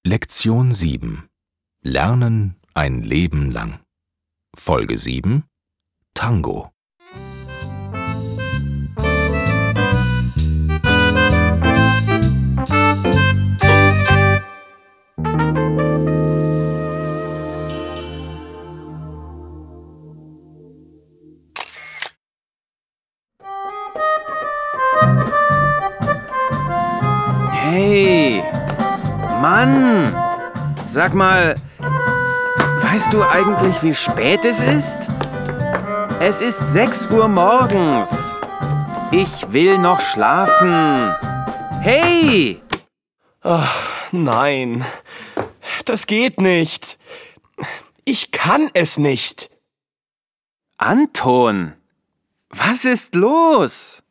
Lektion 7. Lernen ein Leben lang. Folge 7. Tango. Hey, Mann! Sag mal, weißt du eigentlich, wie spät es ist? Es ist 6 Uhr morgens. Ich will noch schlafen. Hey! Ach, nein, das geht nicht. Ich kann es nicht. Anton, was ist los?